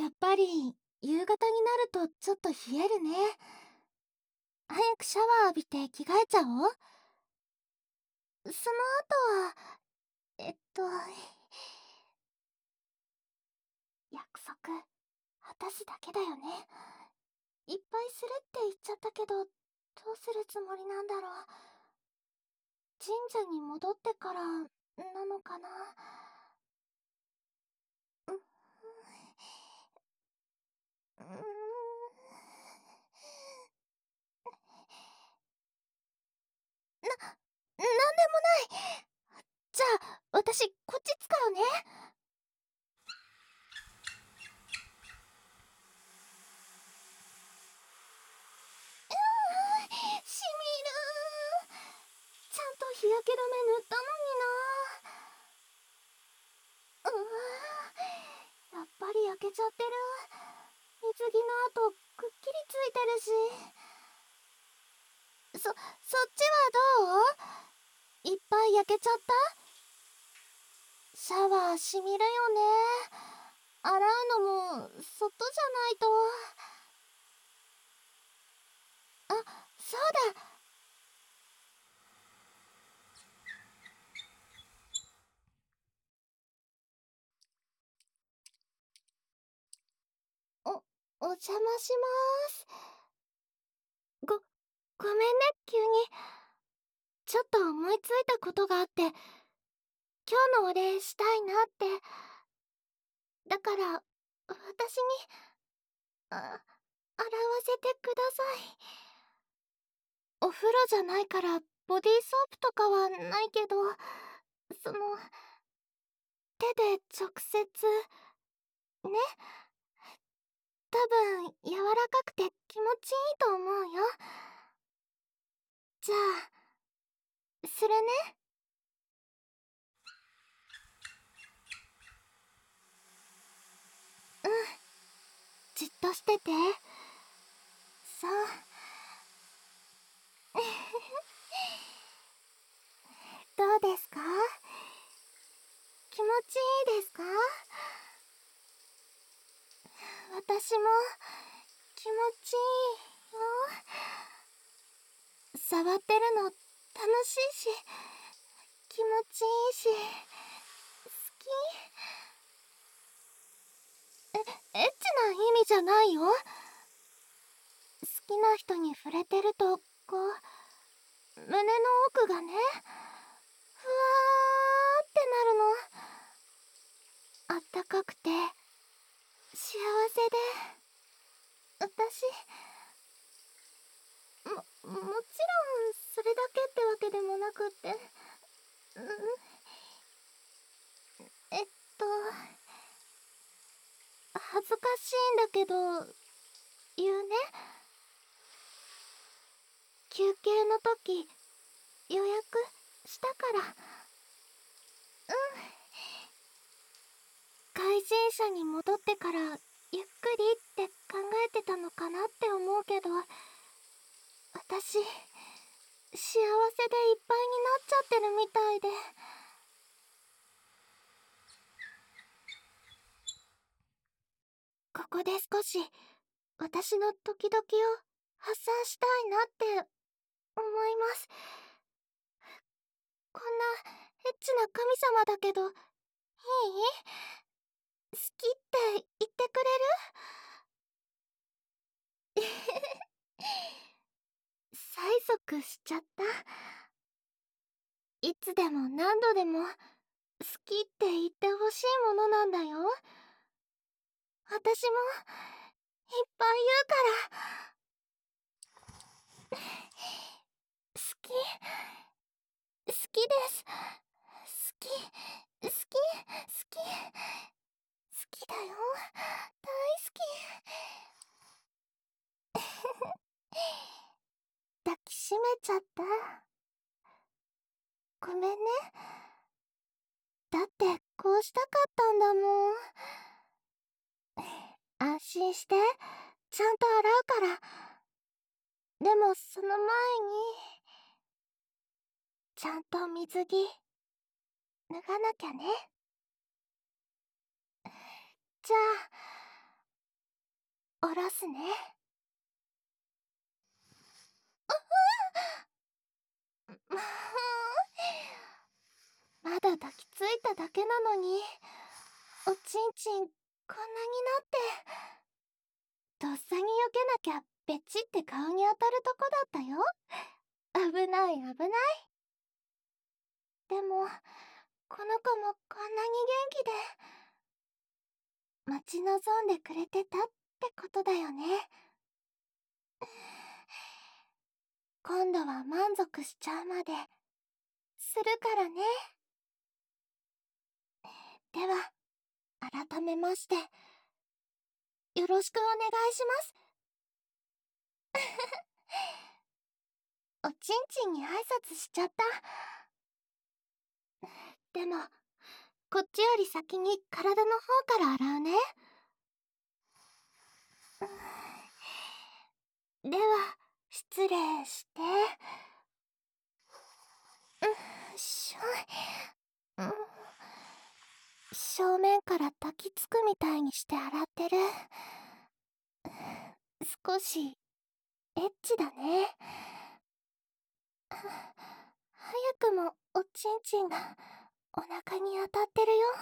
やっぱり夕方になるとちょっと冷えるね。早くシャワー浴びて着替えちゃおう。その後は、えっと、約束、果たすだけだよね。いっぱいするって言っちゃったけど、どうするつもりなんだろう。神社に戻ってから、なのかな。う、うーん、なんでもない。じゃあ、私、こっち使うね。しみる。ちゃんと日焼け止め塗ったのにな。やっぱり焼けちゃってる。水着の跡くっきりついてるし。そっちはどう？いっぱい焼けちゃった？シャワーしみるよね。洗うのも外じゃないと。あ、そうだ。お邪魔します。ごめんね、急に。ちょっと思いついたことがあって、今日のお礼したいなって。だから、私に、洗わせてください。お風呂じゃないから、ボディーソープとかはないけど、その、手で直接、ね。多分、柔らかくて気持ちいいと思うよ。じゃあ、するね。うん、じっとしてて。そう。どうですか？気持ちいいですか？私も気持ちいいよ。触ってるの楽しいし、気持ちいいし、好き。エッチな意味じゃないよ。好きな人に触れてると、こう、胸の奥がね、ふわーってなるの。あったかくて、幸せで、私、もちろん、それだけってわけでもなくって、えっと、恥ずかしいんだけど、言うね。休憩の時、予約したから。怪人社に戻ってからゆっくりって考えてたのかなって思うけど、私幸せでいっぱいになっちゃってるみたいで。ここで少し私のドキドキを発散したいなって思います。こんなエッチな神様だけどいい？好きって言ってくれる？催促しちゃった。いつでも何度でも好きって言ってほしいものなんだよ。私もいっぱい言うから。好き、好きです。好き、好き、好き、好きだよ。大好き。抱きしめちゃった。ごめんね。だってこうしたかったんだもん。安心して、ちゃんと洗うから。でもその前に、ちゃんと水着、脱がなきゃね。じゃあ、 下ろすね。ままだ抱きついただけなのに、おちんちんこんなになって、とっさに避けなきゃベチって顔に当たるとこだったよ。危ない危ない。でも、この子もこんなに元気で、待ち望んでくれてたってことだよね。今度は満足しちゃうまでするからね。では、改めまして、よろしくお願いします。おちんちんに挨拶しちゃった。でも、こっちより先に体の方から洗うね。では、失礼して。しょ、正面から抱きつくみたいにして洗ってる。少し、エッチだね。早くもおちんちんがお腹に当たってるよ。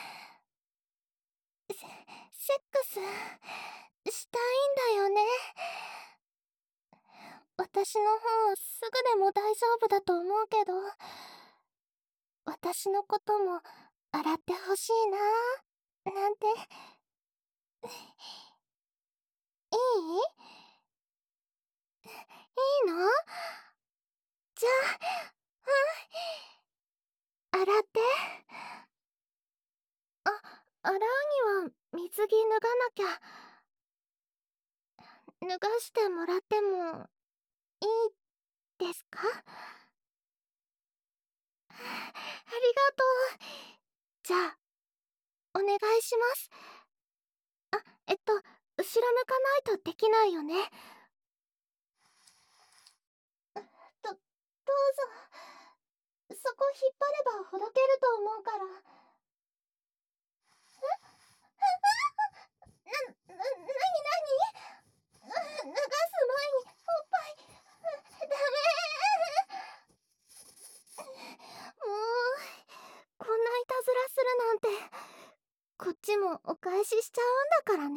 セックスしたいんだよね。私の方すぐでも大丈夫だと思うけど、私のことも洗ってほしいななんて。いいの？じゃあ、洗って。洗うには水着脱がなきゃ。脱がしてもらってもいいですか？ありがとう。じゃあ、お願いします。後ろ向かないとできないよね。どうぞ。そこ引っ張ればほどけると思うから。なになに？流す前におっぱい、ダメ。もう、こんないたずらするなんて、こっちもお返ししちゃうんだからね。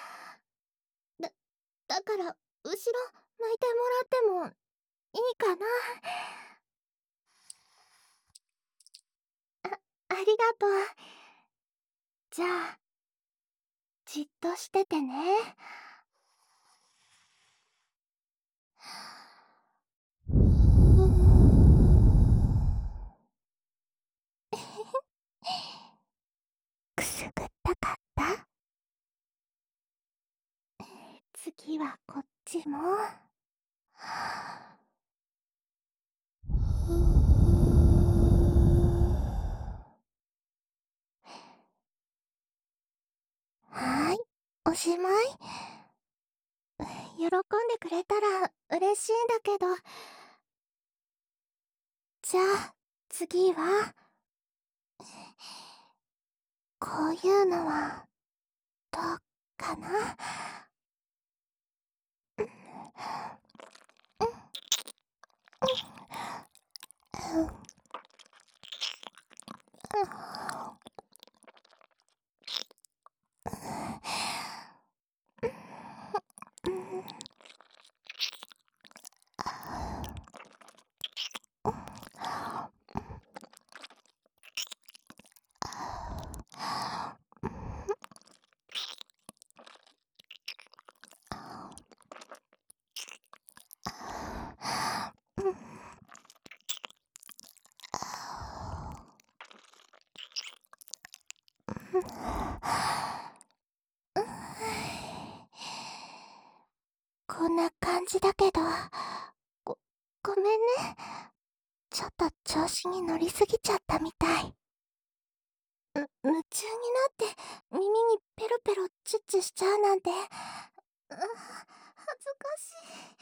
だから、後ろ向いてもらってもいいかな。ありがとう。じゃあ、じっとしててね。くすぐったかった？次はこっちも。はーい、おしまい。喜んでくれたら嬉しいんだけど。じゃあ、次は、こういうのは、どうかな？こんな感じだけど、ご、ごめんね。ちょっと調子に乗りすぎちゃったみたい。夢中になって耳にペロペロチュッチュしちゃうなんて、恥ずかし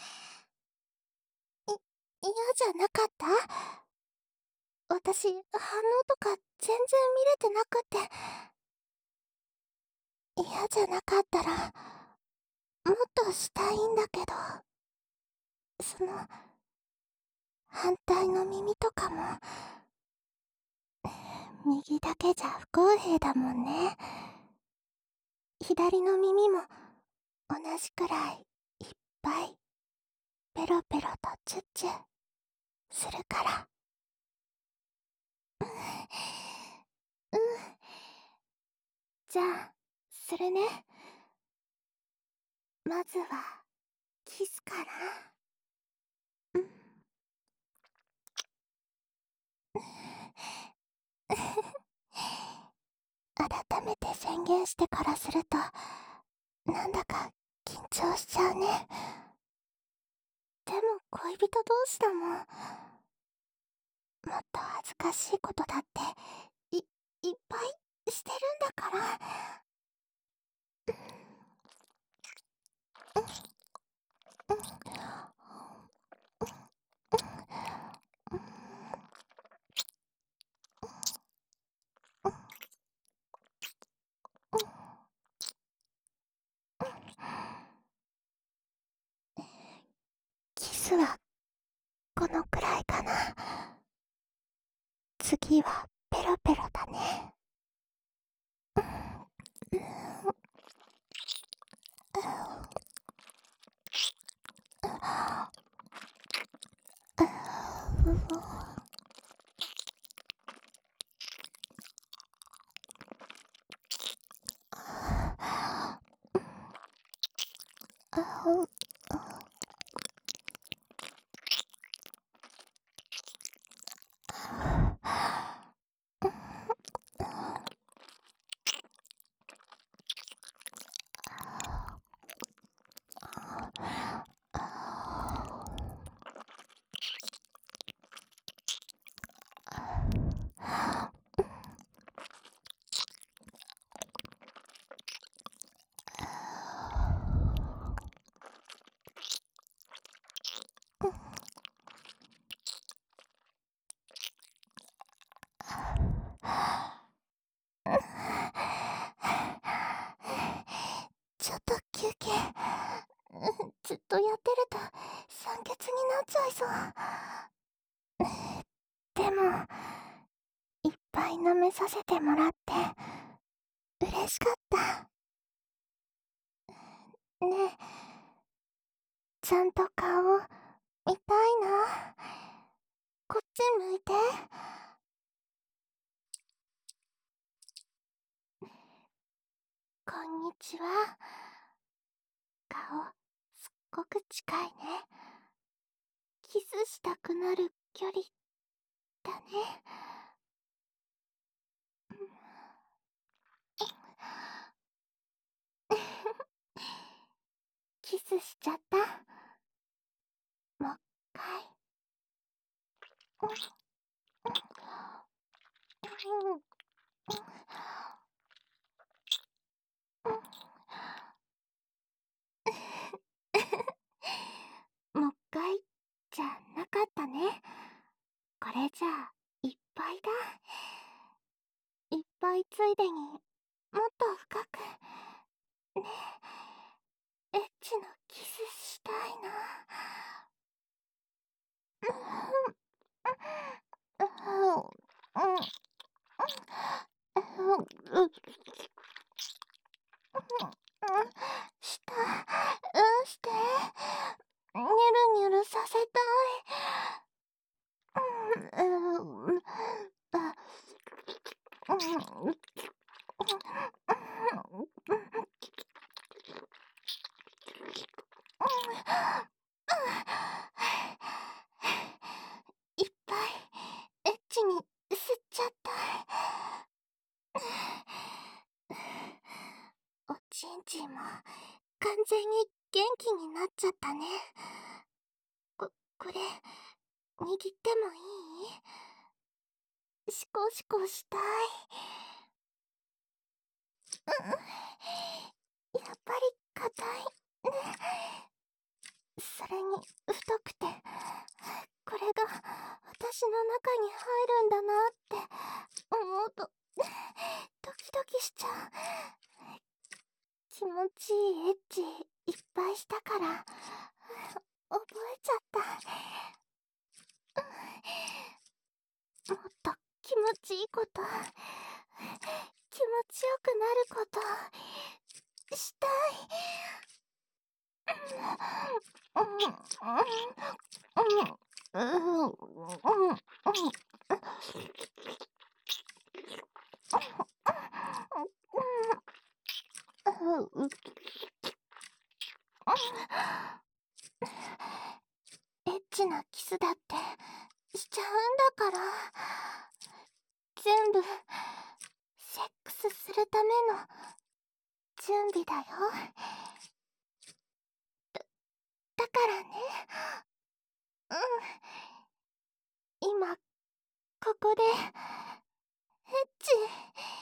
い。嫌じゃなかった？私、反応とか全然見れてなくて。嫌じゃなかったら、 もっとしたいんだけど、その、反対の耳とかも、右だけじゃ不公平だもんね。左の耳も同じくらいいっぱいペロペロとチュッチュするから。うん。じゃあ、するね。まずは、キスから。うん。改めて宣言してからすると、なんだか緊張しちゃうね。でも恋人同士だもん。もっと恥ずかしいことだって、い、いっぱいしてるんだから。キスはこのくらいかな。次はペロペロだね。ちょっと休憩。ずっとやってると酸欠になっちゃいそう。でも、いっぱい舐めさせてもらって嬉しかった。ねえ、ちゃんと顔見たいな。こっち向いて。こんにちは。顔すっごく近いね。キスしたくなる距離だね。キスしちゃった。もう一回。もう一回じゃなかったね。これじゃあいっぱいだ。いっぱいついでにもっと深くね。エッチなキスしたいな。した、して。ニュルニュルさせたい。いっぱいエッチに吸っちゃった。おちんちんも完全に元気になっちゃったね。これ握ってもいい？シコシコしたい。やっぱり硬いね。それに太くて、これが私の中に入るんだなって思うとドキドキしちゃう。気持ちいいエッチいっぱいしたから覚えちゃった。もっと気持ちいいこと、気持ちよくなることしたい。エッチなキスだってしちゃうんだから。全部セックスするための準備だよ。だからね。今ここでエッチ